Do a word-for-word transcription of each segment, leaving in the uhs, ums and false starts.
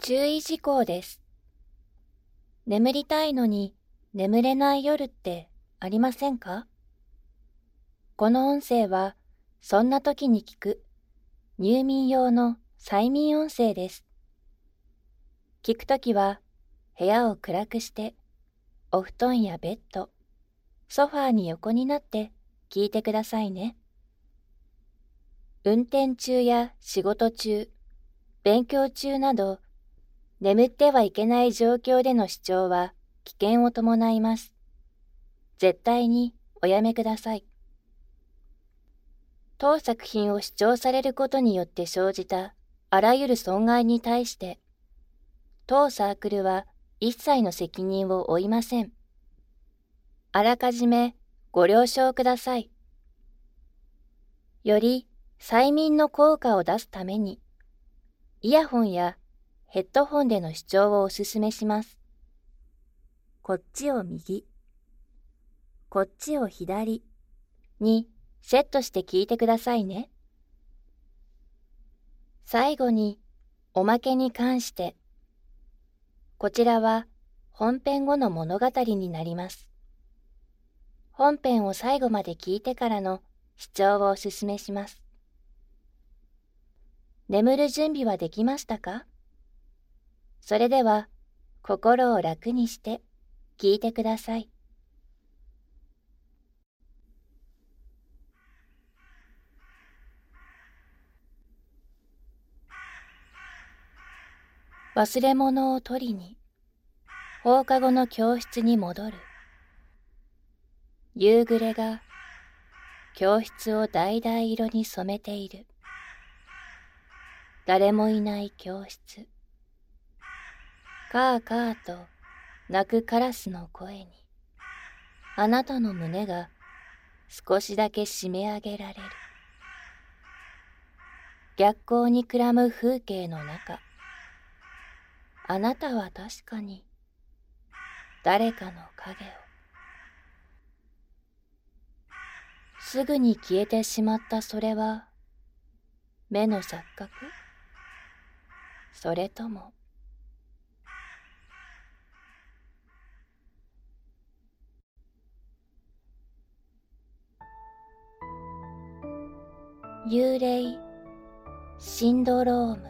注意事項です。眠りたいのに眠れない夜ってありませんか？この音声はそんな時に聞く入眠用の催眠音声です。聞くときは部屋を暗くしてお布団やベッド、ソファーに横になって聞いてくださいね。運転中や仕事中、勉強中など眠ってはいけない状況での視聴は危険を伴います。絶対におやめください。当作品を視聴されることによって生じたあらゆる損害に対して、当サークルは一切の責任を負いません。あらかじめご了承ください。より催眠の効果を出すために、イヤホンやヘッドホンでの視聴をお勧めします。こっちを右、こっちを左にセットして聞いてくださいね。最後におまけに関して、こちらは本編後の物語になります。本編を最後まで聞いてからの視聴をお勧めします。眠る準備はできましたか？それでは心を楽にして聞いてください。忘れ物を取りに放課後の教室に戻る。夕暮れが教室を橙色に染めている。誰もいない教室。カーカーと鳴くカラスの声に、あなたの胸が少しだけ締め上げられる。逆光にくらむ風景の中、あなたは確かに誰かの影を。すぐに消えてしまったそれは目の錯覚？それとも幽霊シンドローム。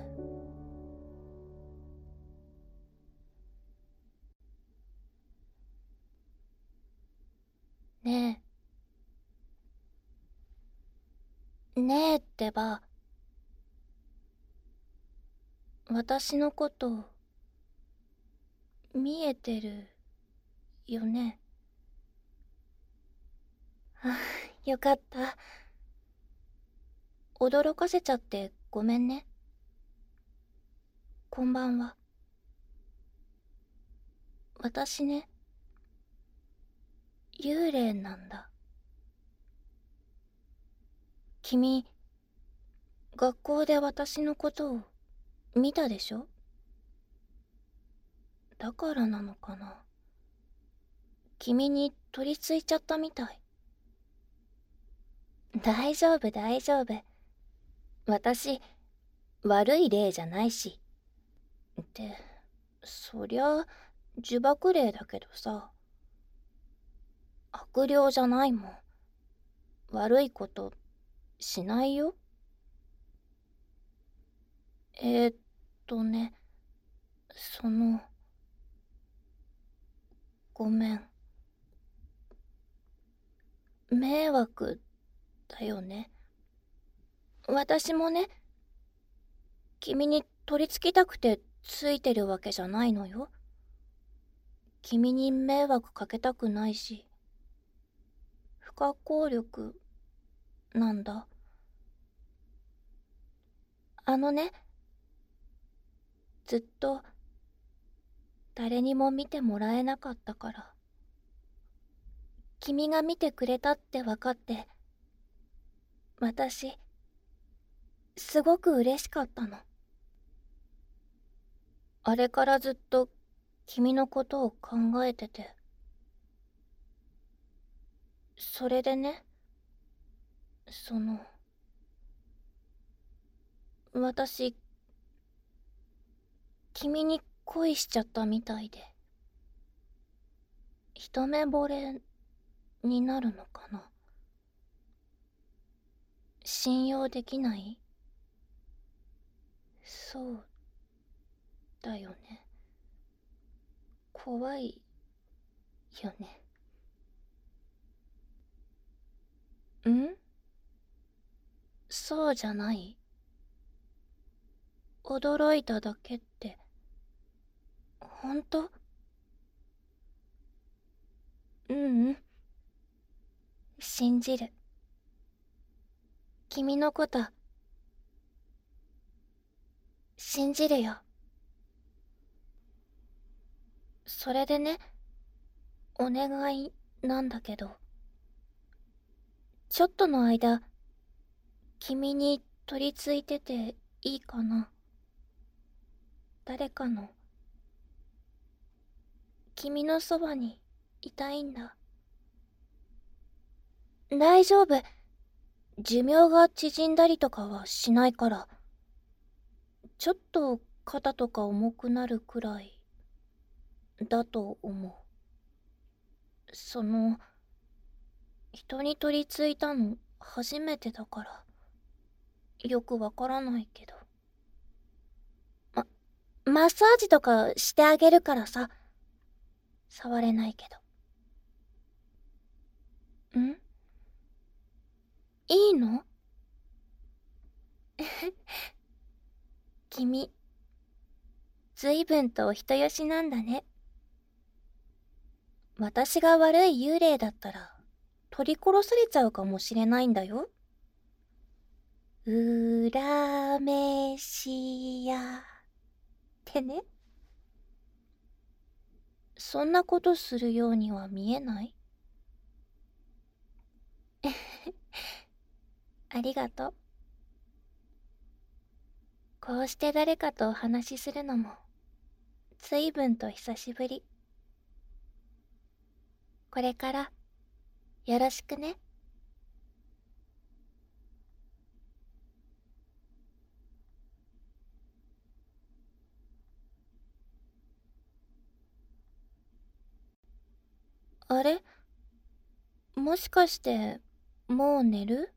ねえねえってば、私のこと見えてるよね。あ、よかった。驚かせちゃってごめんね。こんばんは。私ね、幽霊なんだ。君、学校で私のことを見たでしょ？だからなのかな。君に取り付いちゃったみたい。大丈夫大丈夫。私、悪い霊じゃないし。って、そりゃ、呪縛霊だけどさ。悪霊じゃないもん。悪いことしないよ。えー、っとね、その、ごめん。迷惑だよね。私もね、君に取り付きたくてついてるわけじゃないのよ。君に迷惑かけたくないし、不可抗力なんだ。あのね、ずっと誰にも見てもらえなかったから、君が見てくれたって分かって、私、すごく嬉しかったの。あれからずっと君のことを考えてて。それでね、その、私、 君に恋しちゃったみたいで、一目惚れになるのかな。信用できない？そうだよね。怖いよね。ん？そうじゃない？驚いただけって、ほんと？うんうん。信じる。君のこと、信じるよ。それでね、お願いなんだけど、ちょっとの間、君に取り付いてていいかな？誰かの、君のそばにいたいんだ。大丈夫。寿命が縮んだりとかはしないから。ちょっと肩とか重くなるくらいだと思う。その、人に取り付いたの初めてだから、よくわからないけど。ま、マッサージとかしてあげるからさ。触れないけど。ん？いいの？君、ずいぶんとお人よしなんだね。私が悪い幽霊だったら、取り殺されちゃうかもしれないんだよ。うらめしやってね。そんなことするようには見えない？ありがとう。こうして誰かとお話しするのも、ずいぶんと久しぶり。これから、よろしくね。あれ？もしかして、もう寝る？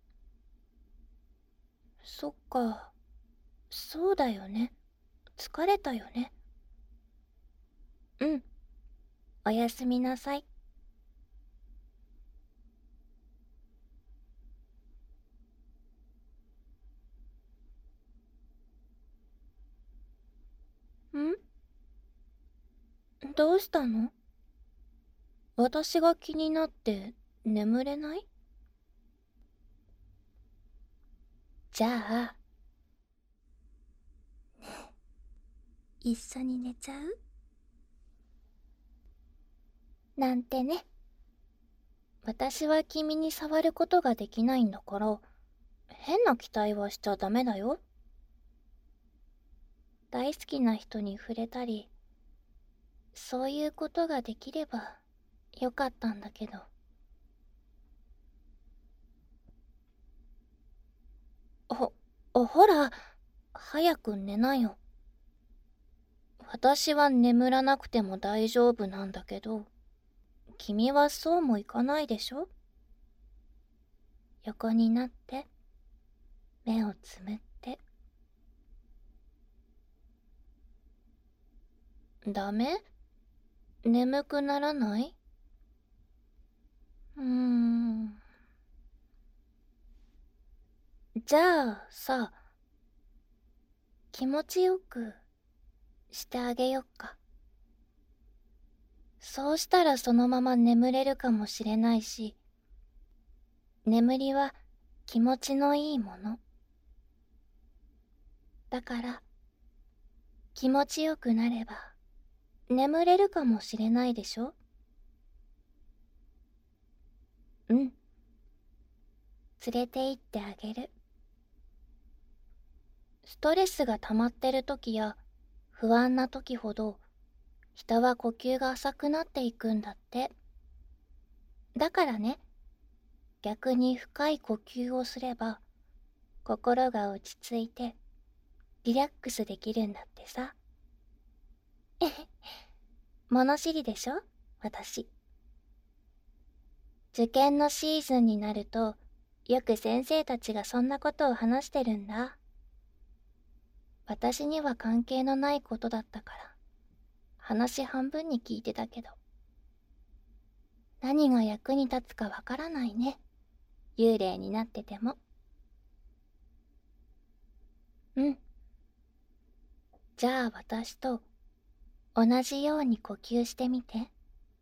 そっか。そうだよね。疲れたよね。うん。おやすみなさい。ん？どうしたの？私が気になって眠れない？じゃあ、一緒に寝ちゃう？なんてね。私は君に触ることができないんだから、変な期待はしちゃダメだよ。大好きな人に触れたり、そういうことができればよかったんだけど。ほ、ほら、早く寝なよ。私は眠らなくても大丈夫なんだけど、君はそうもいかないでしょ？横になって、目をつむって。ダメ？眠くならない？うーん。じゃあさ、気持ちよくしてあげよっか。そうしたらそのまま眠れるかもしれないし、眠りは気持ちのいいもの。だから、気持ちよくなれば、眠れるかもしれないでしょ？うん。連れて行ってあげる。ストレスが溜まってる時や不安な時ほど、人は呼吸が浅くなっていくんだって。だからね、逆に深い呼吸をすれば、心が落ち着いて、リラックスできるんだってさ。 物知りでしょ、私。受験のシーズンになると、よく先生たちがそんなことを話してるんだ。私には関係のないことだったから、話半分に聞いてたけど。何が役に立つかわからないね。幽霊になってても。うん。じゃあ私と同じように呼吸してみて。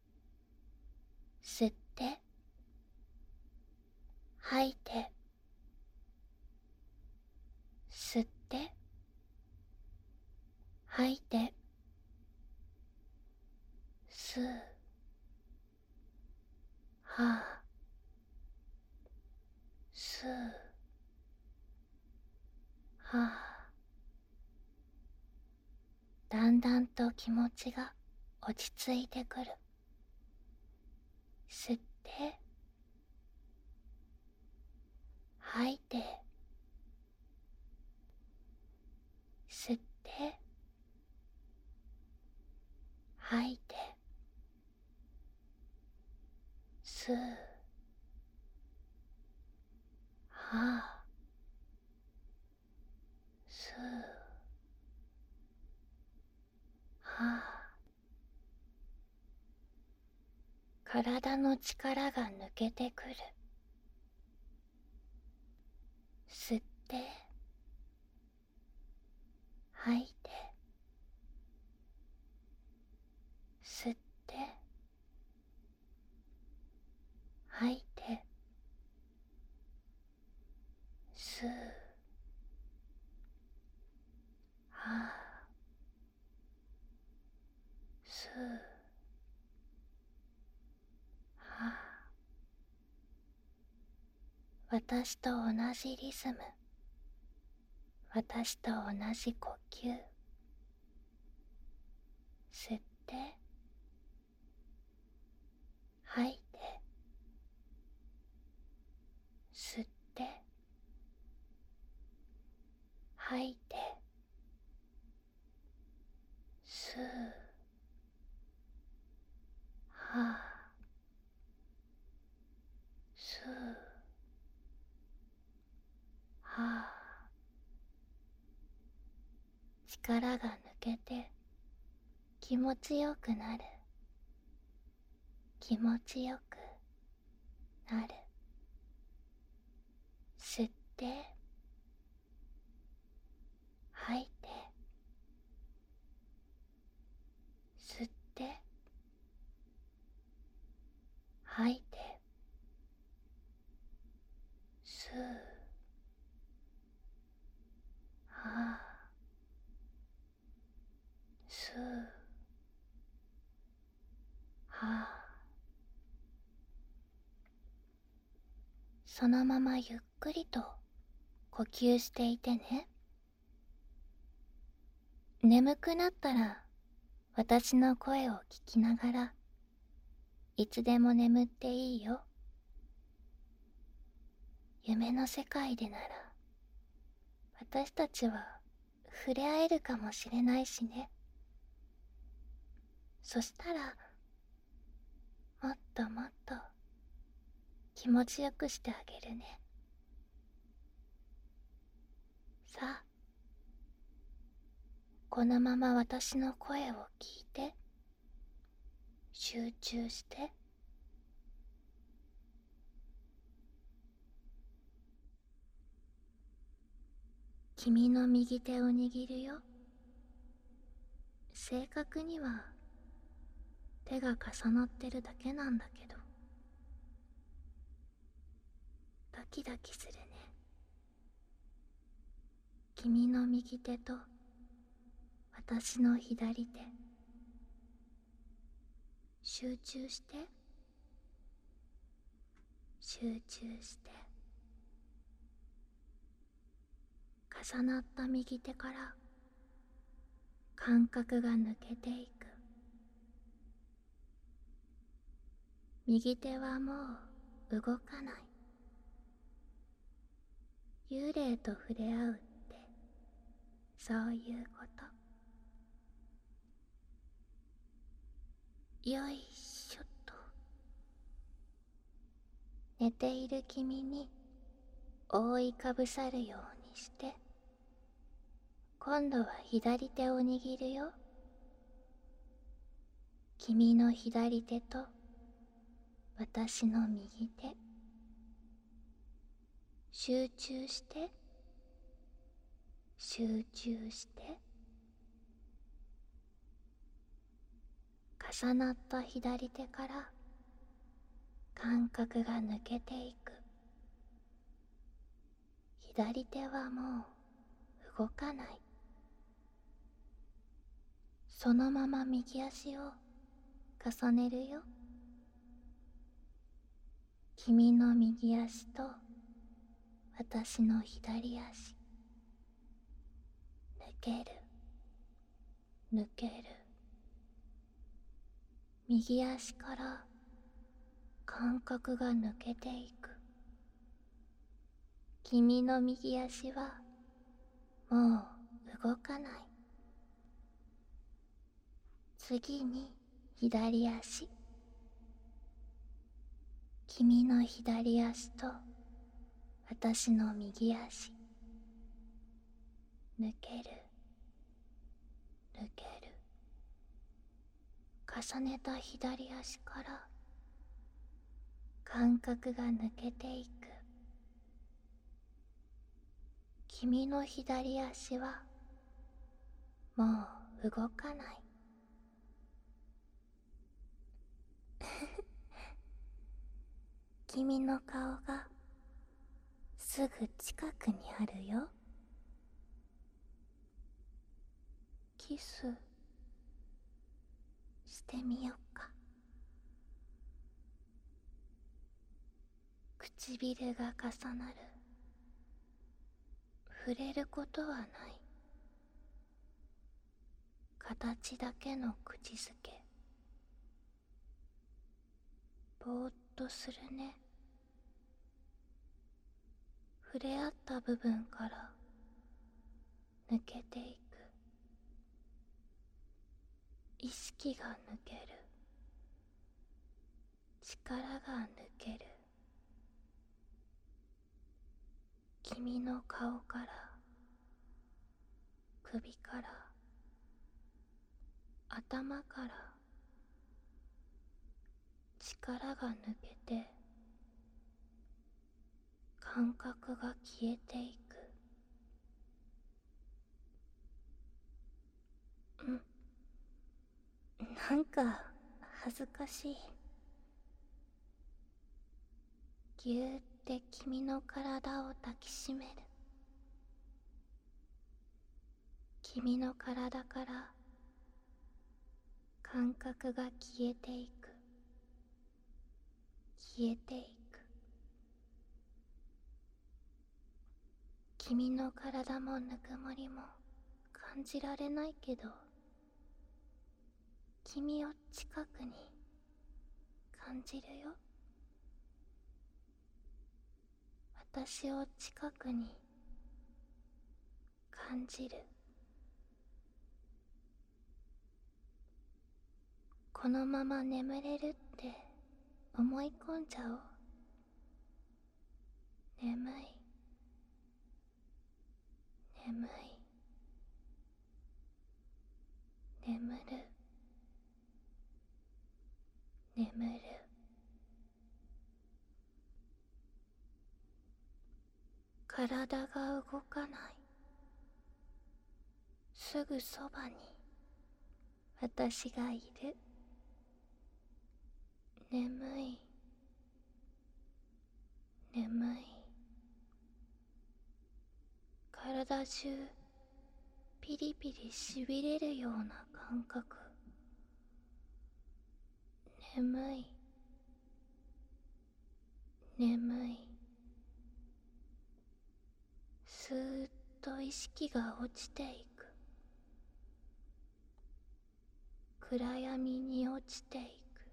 吸って、吐いて、吸って、吐いて、吸う、はあ、吸う、はあ。だんだんと気持ちが落ち着いてくる。吸って、吐いて、吸って、吐いて、吸う、はあ、吸う、はあ。体の力が抜けてくる。吸って、吐いて、吸って、吐いて、吸う、はあ、吸う、はあ。私と同じリズム。私と同じ呼吸。吸って、吐いて、吸って、吐いて、吸う、はあ、吸う、はあ。力が抜けて気持ちよくなる。気持ちよくなる。吸って、吐いて、吸って、吐いて、吸う、はあ、吸う、はあ。そのままゆっくりと呼吸していてね。眠くなったら私の声を聞きながらいつでも眠っていいよ。夢の世界でなら私たちは触れ合えるかもしれないしね。そしたらもっともっと気持ちよくしてあげるね。さあ、このまま私の声を聞いて集中して。君の右手を握るよ。正確には手が重なってるだけなんだけど、ドキドキするね。君の右手と私の左手、集中して、集中して。重なった右手から感覚が抜けていく。右手はもう動かない。幽霊と触れ合うってそういうこと。 よいしょと。寝ている君に覆いかぶさるようにして、今度は左手を握るよ。君の左手と私の右手。集中して、集中して。重なった左手から感覚が抜けていく。左手はもう動かない。そのまま右足を重ねるよ。君の右足と私の左足。抜ける、抜ける。右足から感覚が抜けていく。君の右足はもう動かない。次に左足。君の左足と私の右足。抜ける、抜ける。重ねた左足から感覚が抜けていく。君の左足はもう動かない。君の顔がすぐ近くにあるよ。キスしてみようか。唇が重なる。触れることはない。形だけの口づけ。ぼーっとするね。触れ合った部分から抜けていく。意識が抜ける。力が抜ける。君の顔から、首から、頭から力が抜けて、感覚が消えていく。うんなんか恥ずかしい。ぎゅーって君の体を抱きしめる。君の体から感覚が消えていく。消えていく。君の体もぬくもりも感じられないけど、君を近くに感じるよ。私を近くに感じる。このまま眠れるって思い込んじゃおう。眠い、眠い、眠る、眠る。体が動かない。すぐそばに私がいる。眠い、眠い。体中ピリピリしびれるような感覚。眠い、眠い。スーッと意識が落ちていく。暗闇に落ちてい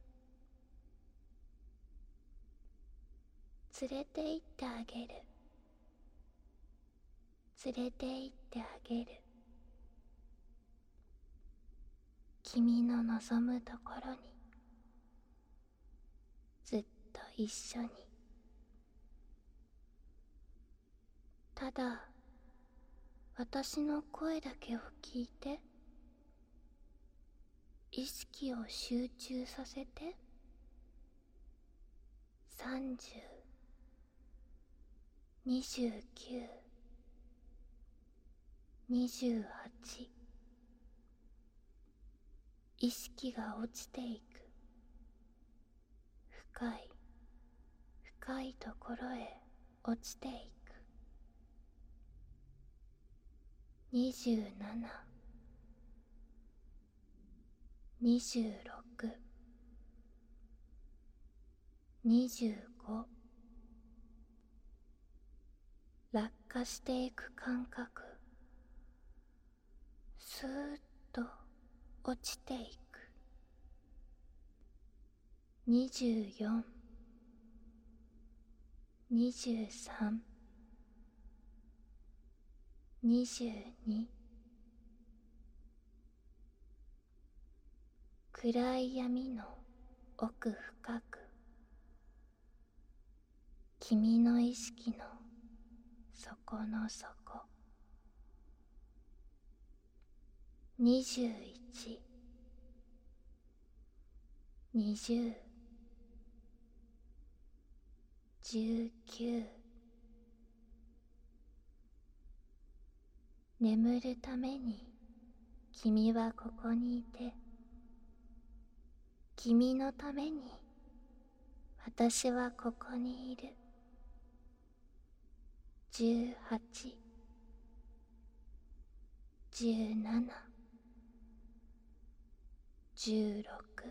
く。連れて行ってあげる。連れて行ってあげる。君の望むところに。 一緒に。ただ私の声だけを聞いて、意識を集中させて。さんじゅう、にじゅうきゅう、にじゅうはち。意識が落ちていく。深い深いところへ落ちていく。にじゅうなな、にじゅうろく、にじゅうご。落下していく感覚。スーッと落ちていく。にじゅうよん、にじゅうさん、にじゅうに。暗い闇の奥深く、君の意識の底の底。にじゅういち、にじゅう、じゅうきゅう。眠るために君はここにいて、君のために私はここにいる。じゅうはち、じゅうなな、じゅうろく。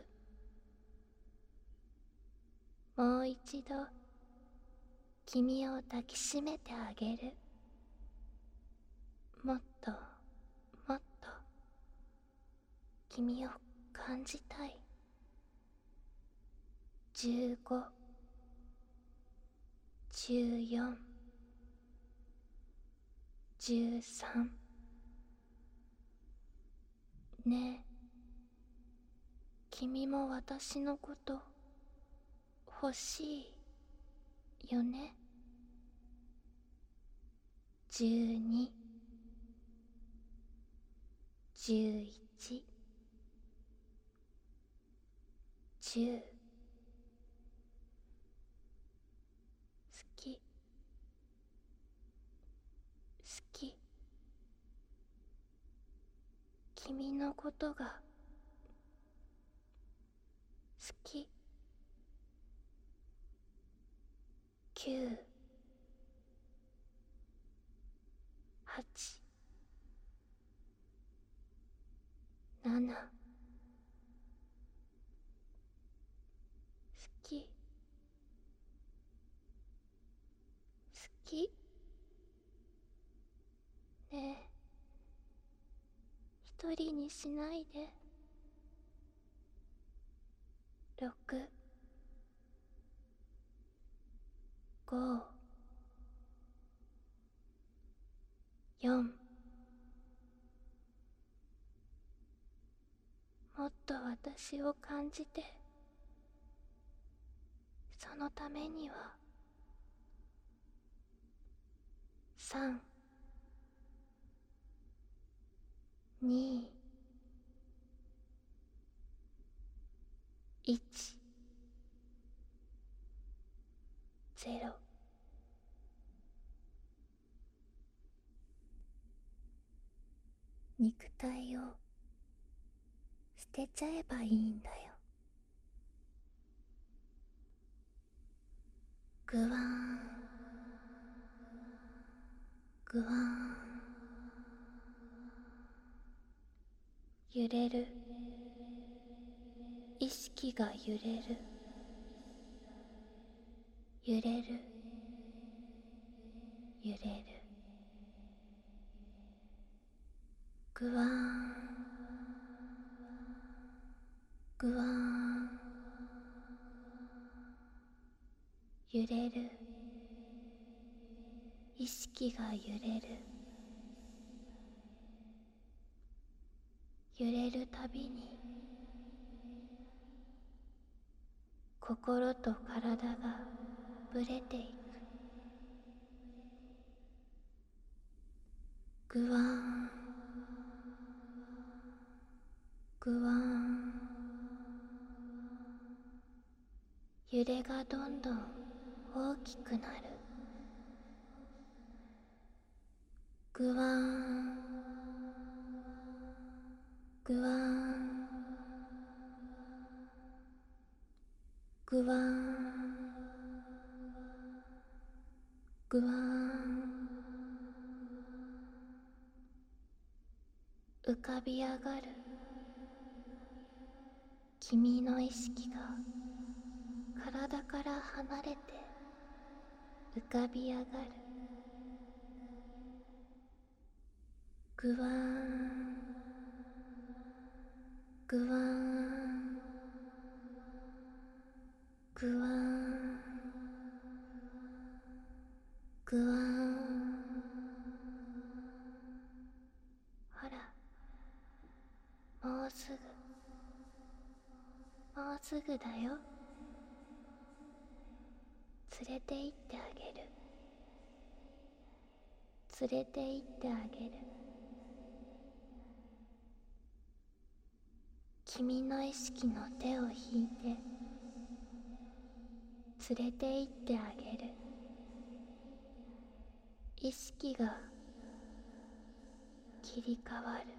もう一度君を抱きしめてあげる。もっともっと君を感じたい。じゅうご、じゅうよん、じゅうさん。ねえ、君も私のこと欲しいよね。じゅうに、じゅういち、じゅう。好き好き。君のことが好き。きゅう、はち、なな。好き好き。ねえ、一人にしないで。ろく、ご、よん。もっと私を感じて。そのためにはさん、に、いち、ゼロ。肉体を捨てちゃえばいいんだよ。ぐわーん、ぐわーん。揺れる。意識が揺れる。揺れる。揺れる。ぐわーん、ぐわーん。揺れる。意識が揺れる。揺れるたびに心と体がぶれていく。ぐわーん、ぐわーん。揺れがどんどん大きくなる。ぐわーん、ぐわーん、ぐわーん、ぐわーん。浮かび上がる君の意識が体から離れて浮かび上がる。ぐわーん、ぐわーん、ぐわーん、ぐわーん。ほら、もうすぐもうすぐだよ。連れて行ってあげる。連れて行ってあげる。君の意識の手を引いて連れて行ってあげる。意識が切り替わる。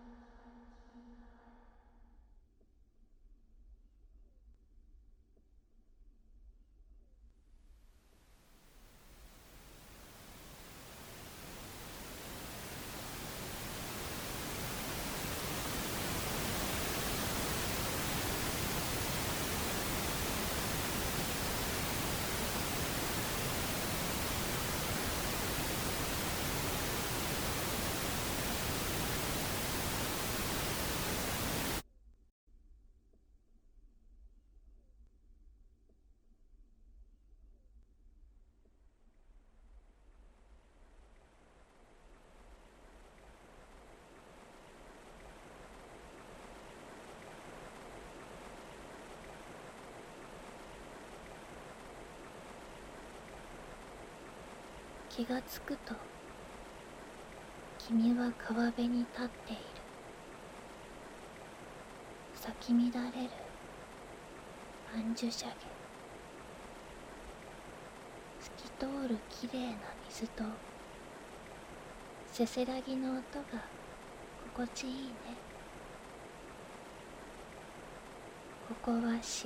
気がつくと君は川辺に立っている。咲き乱れるアンジュシャゲ、透き通るきれいな水とせせらぎの音が心地いいね。ここは彼岸、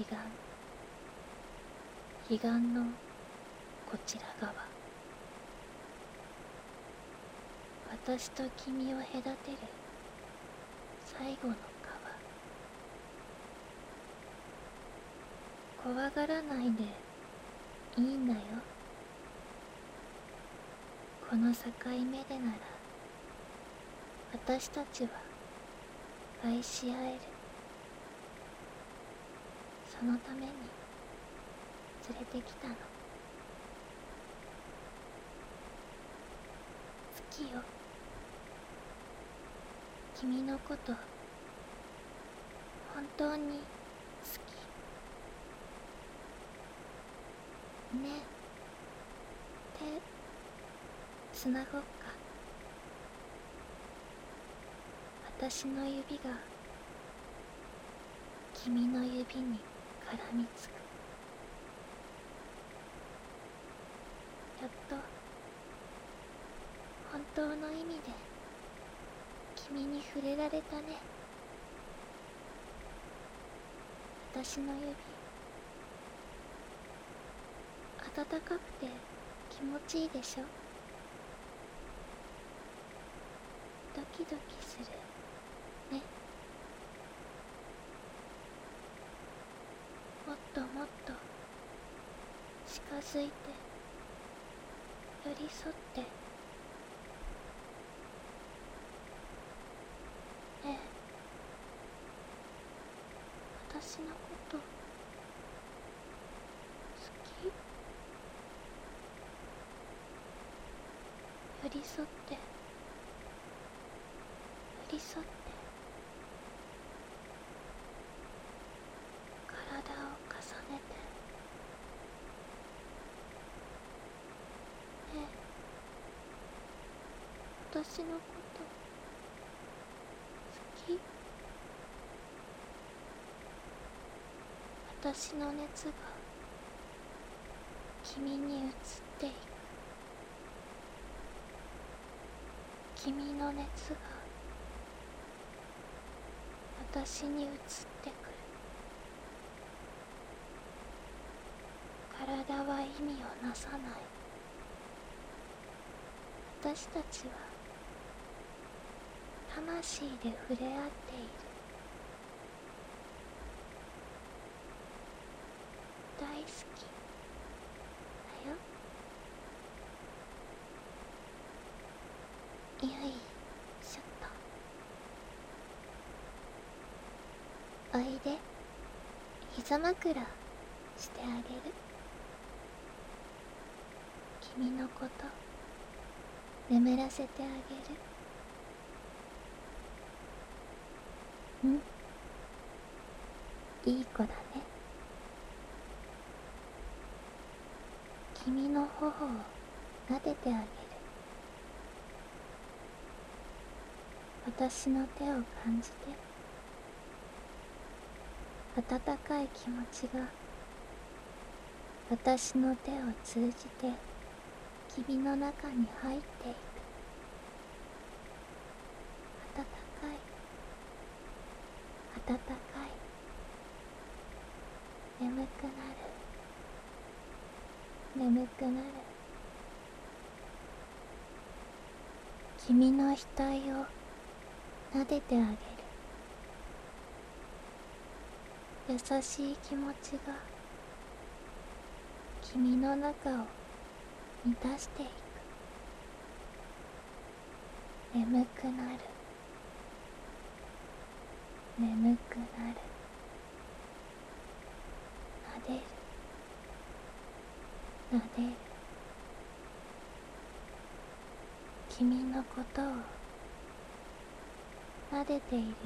彼岸のこちら側。私と君を隔てる最後の川。怖がらないでいいんだよ。この境目でなら私たちは愛し合える。そのために連れてきたの。好きよ。君のこと本当に好きね。手つなごっか。私の指が君の指に絡みつく。やっと本当の意味で君に触れられたね。私の指暖かくて気持ちいいでしょ。ドキドキするね。もっともっと近づいて寄り添ってねえ。私のこと好き？寄り添って寄り添って体を重ねて私のこと好き？私の熱が君に移っていく。君の熱が私に移ってくる。体は意味をなさない。私たちは魂で触れ合っている。大好きだよ。よいしょっと。おいで、膝枕してあげる。君のこと眠らせてあげる。うん、いい子だね。君の頬を撫でてあげる。私の手を感じて。温かい気持ちが私の手を通じて君の中に入っていく。温かい、温かい。眠くなる、眠くなる。君の額を撫でてあげる。優しい気持ちが君の中を満たしていく。眠くなる、眠くなる。撫でる、撫でる。君のことを撫でているよ。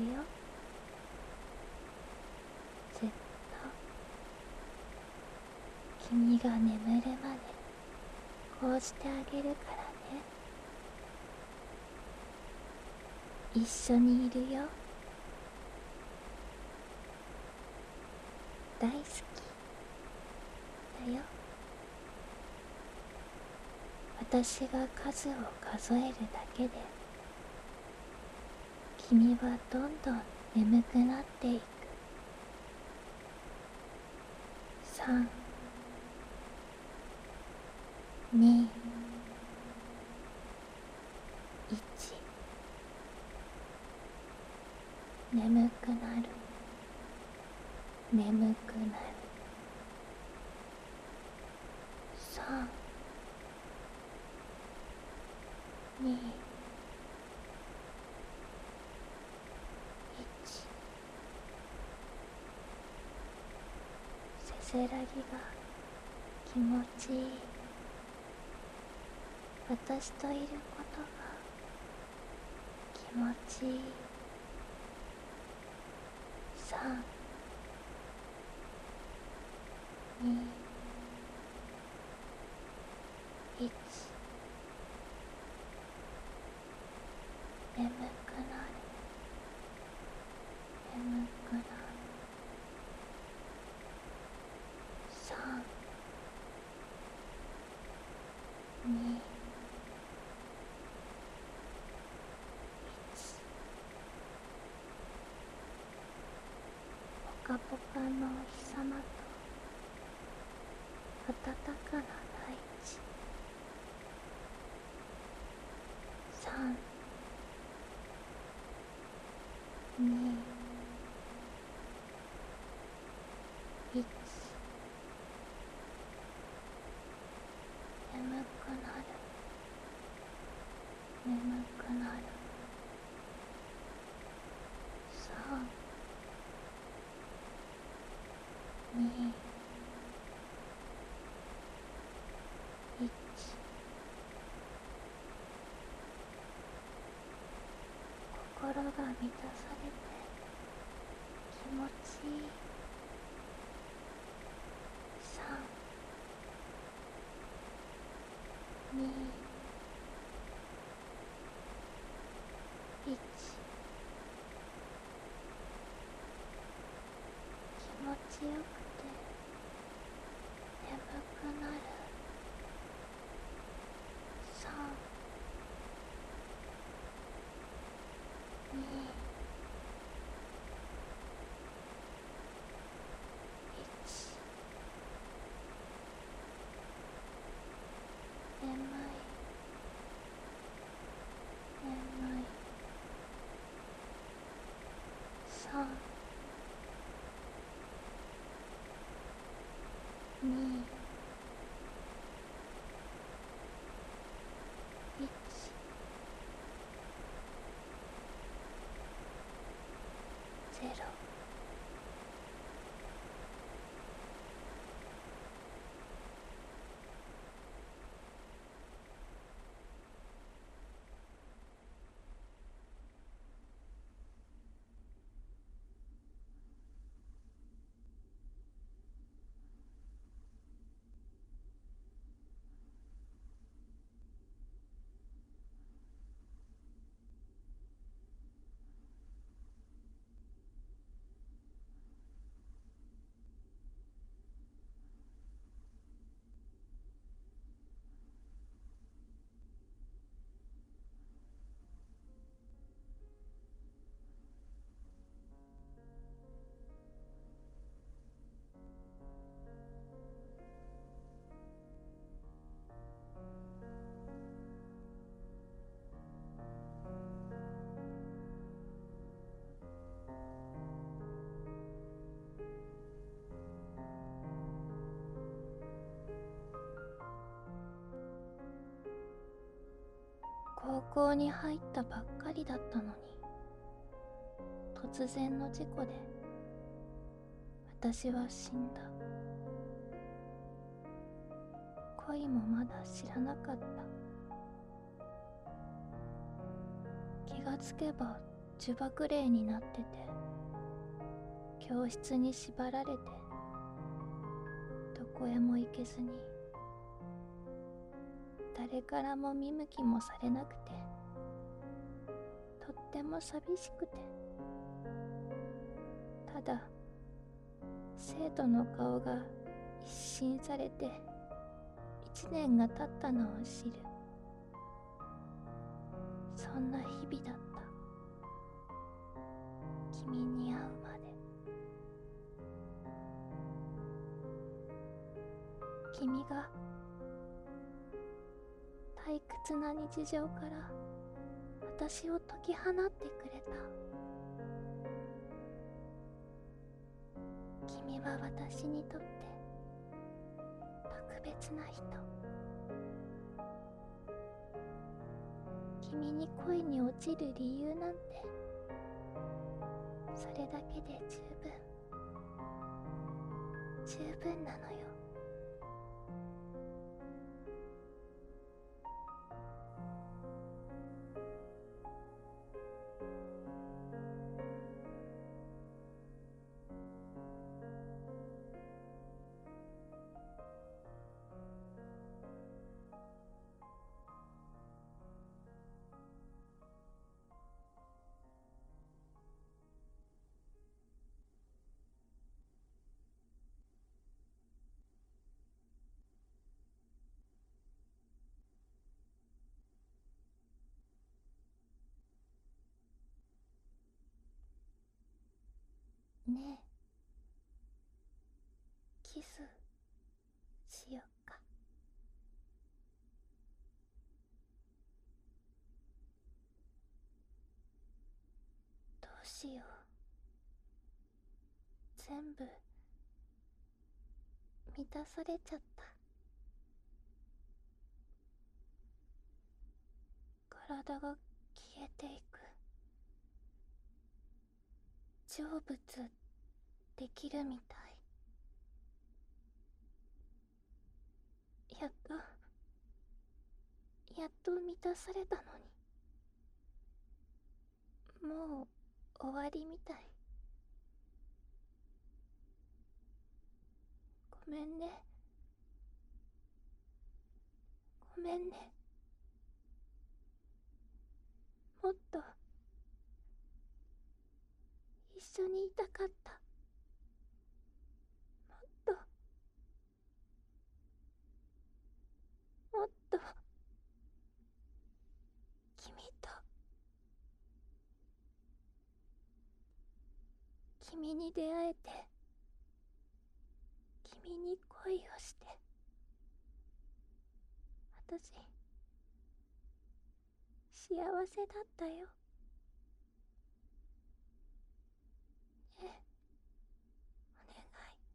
ずっと君が眠るまでこうしてあげるからね。一緒にいるよ。大好きだよ。私が数を数えるだけで君はどんどん眠くなっていく。さん、に、いち。眠くなる、眠くなる。さん、に、いち。せせらぎが気持ちいい。私といることが気持ちいい。さん、に、いち。眠くなる、眠くなる。さん、に、いち。ぽかぽかのお日様と暖かな大地。さん、に、いち。眠くなる、眠くなる。さん、に、いち。心が満たされて気持ちいい。さん、に、 強くて眠くなる。さん、に、いち。眠い、眠い。さん、に、いち。ゼロ。高校に入ったばっかりだったのに、突然の事故で私は死んだ。恋もまだ知らなかった。気がつけば呪縛霊になってて、教室に縛られてどこへも行けずに、誰からも見向きもされなくて、とっても寂しくて、ただ生徒の顔が一新されて一年が経ったのを知る。そんな日々だった。君に会うまで。君が退屈な日常から私を解き放ってくれた。君は私にとって特別な人。君に恋に落ちる理由なんてそれだけで十分十分なのよ。ねえ、キスしよっか。どうしよう。全部満たされちゃった。体が消えていく。成仏できるみたい。やっとやっと満たされたのに、もう終わりみたい。ごめんね、ごめんね。もっと一緒にいたかった。 君に出会えて、君に恋をして、私、幸せだったよ。ねえ、お願い。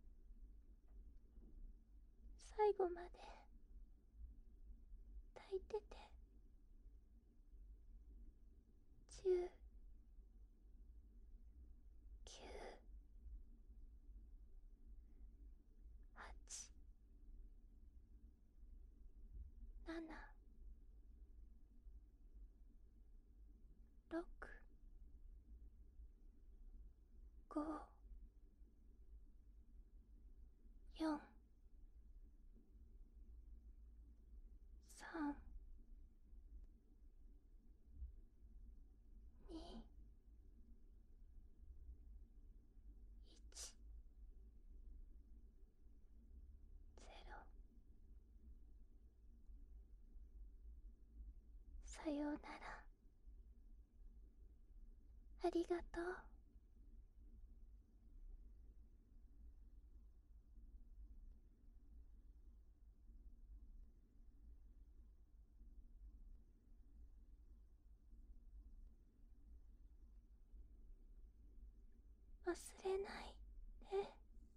最後まで、抱いてて。十、九、八、七、六、五、四、三、二、一、ゼロ。さようなら。ありがとう。忘れないで。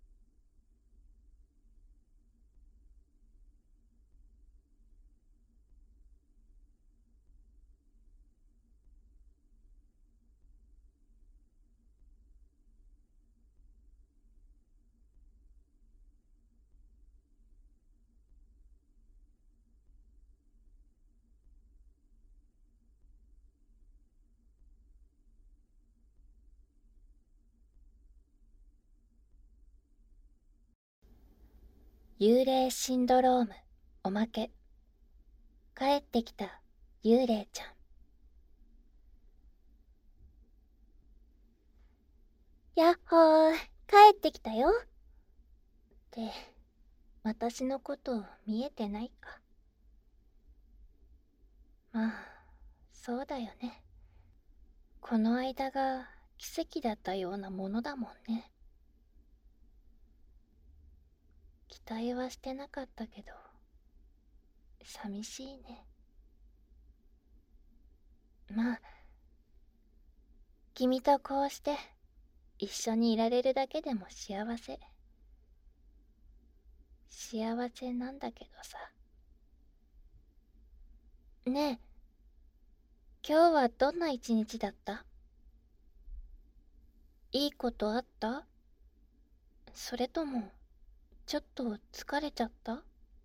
幽霊シンドロームおまけ。帰ってきた幽霊ちゃん。やっほー、帰ってきたよ。って、私のこと見えてないか。まあ、そうだよね。この間が奇跡だったようなものだもんね。期待はしてなかったけど、寂しいね。まあ、君とこうして一緒にいられるだけでも幸せ。幸せなんだけどさ。ねえ、今日はどんな一日だった？いいことあった？それとも、ちょっと疲れちゃった？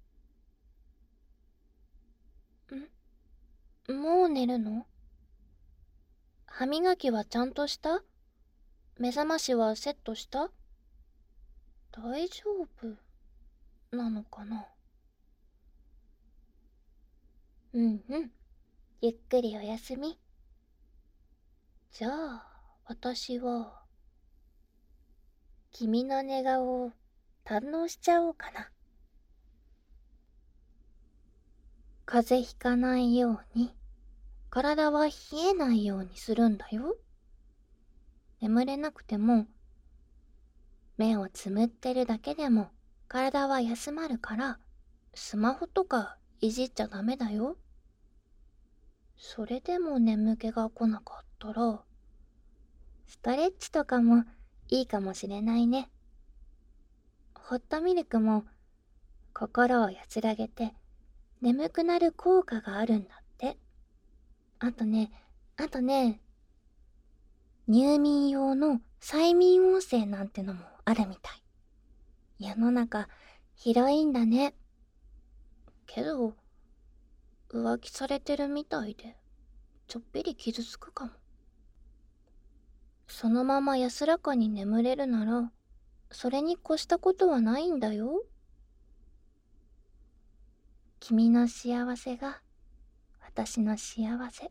ん？もう寝るの？歯磨きはちゃんとした？目覚ましはセットした？大丈夫なのかな？うんうん。ゆっくりおやすみ。じゃあ、私は、君の寝顔を堪能しちゃおうかな。風邪ひかないように、体は冷えないようにするんだよ。眠れなくても、目をつむってるだけでも体は休まるから、スマホとかいじっちゃダメだよ。それでも眠気が来なかったら、ストレッチとかもいいかもしれないね。ホットミルクも心を安らげて眠くなる効果があるんだって。あとね、あとね、入眠用の催眠音声なんてのもあるみたい。世の中広いんだね。けど、浮気されてるみたいで、ちょっぴり傷つくかも。そのまま安らかに眠れるなら、それに越したことはないんだよ。君の幸せが私の幸せ。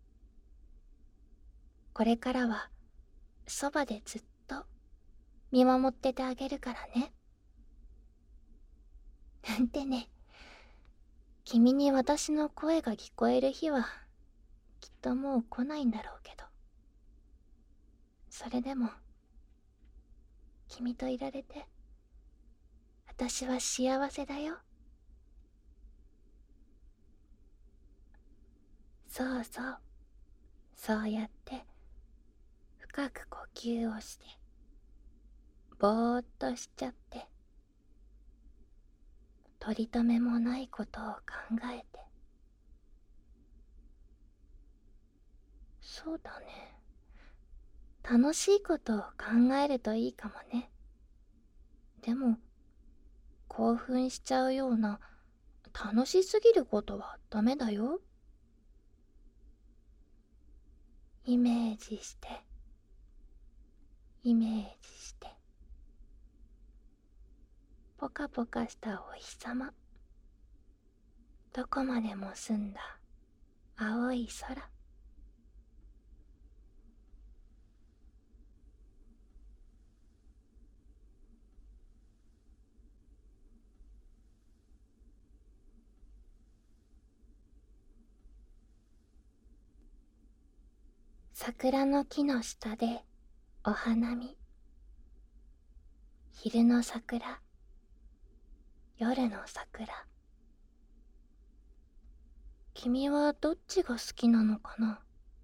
これからはそばでずっと見守っててあげるからね。なんてね、君に私の声が聞こえる日はきっともう来ないんだろうけど、それでも君といられて、私は幸せだよ。そうそう、そうやって深く呼吸をして、ぼーっとしちゃって、取り留めもないことを考えて。そうだね。楽しいことを考えるといいかもね。でも、興奮しちゃうような楽しすぎることはダメだよ。イメージして、イメージして。ポカポカしたお日様。どこまでも澄んだ青い空。桜の木の下でお花見。昼の桜、夜の桜。君はどっちが好きなのかな。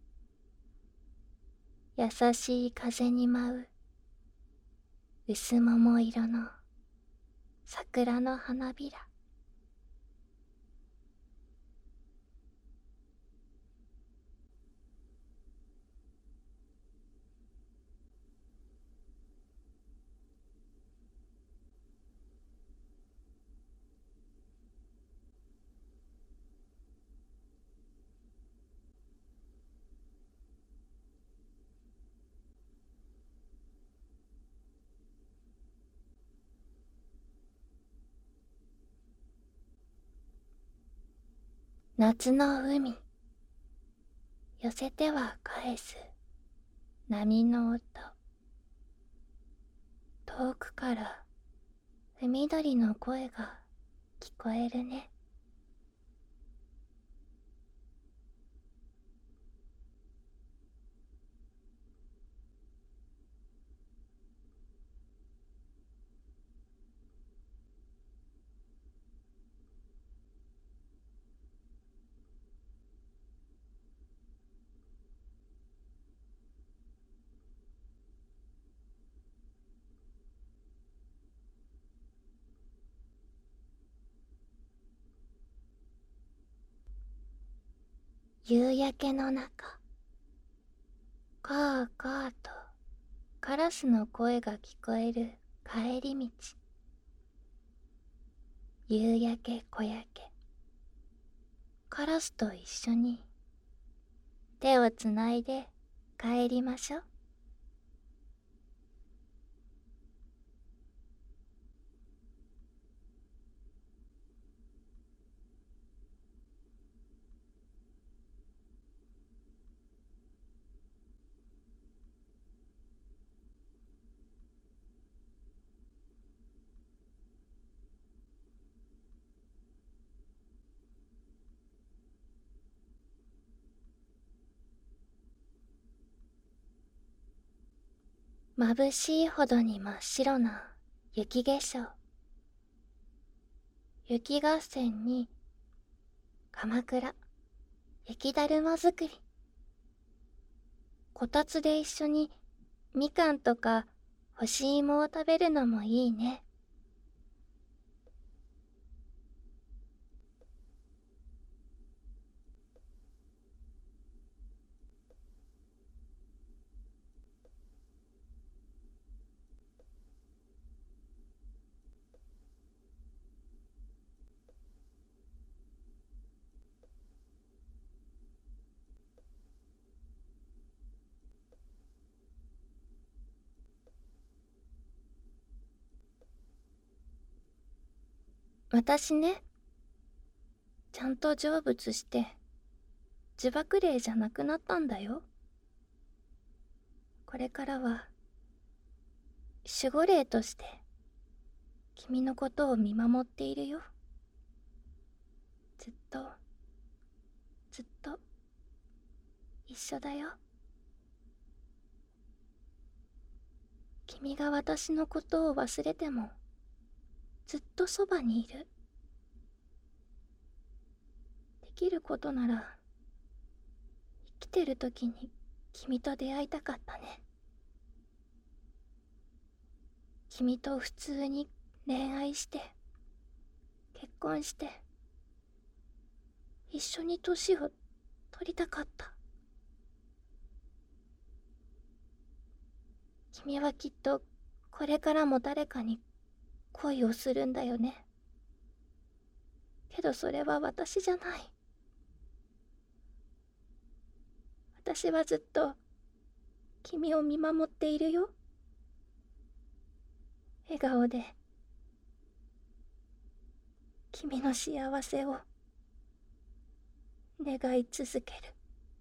優しい風に舞う薄桃色の桜の花びら。夏の海、寄せては返す波の音。遠くから海鳥の声が聞こえるね。夕焼けの中、カーカーとカラスの声が聞こえる帰り道。夕焼け小焼け、カラスと一緒に手をつないで帰りましょう。眩しいほどに真っ白な雪化粧。雪合戦に鎌倉雪だるま作り。こたつで一緒にみかんとか干し芋を食べるのもいいね。私ね、ちゃんと成仏して呪縛霊じゃなくなったんだよ。これからは守護霊として君のことを見守っているよ。ずっとずっと一緒だよ。 君が私のことを忘れてもずっとそばにいる。できることなら生きてる時に君と出会いたかったね。君と普通に恋愛して結婚して一緒に年を取りたかった。君はきっとこれからも誰かに恋をするんだよね。けどそれは私じゃない。私はずっと君を見守っているよ。笑顔で君の幸せを願い続ける。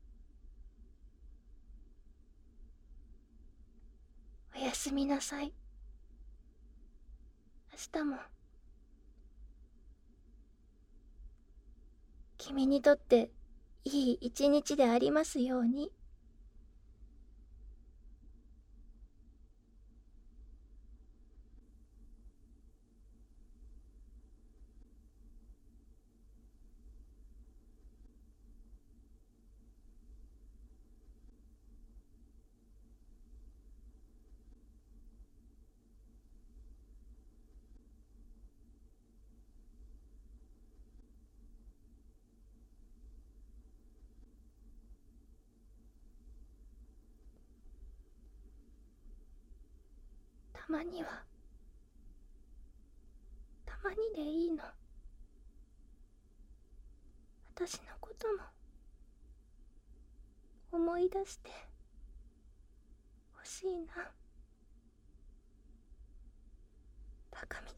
おやすみなさい。明日も君にとっていい一日でありますように。たまにはたまにでいいの。私のことも思い出してほしいな。バカみ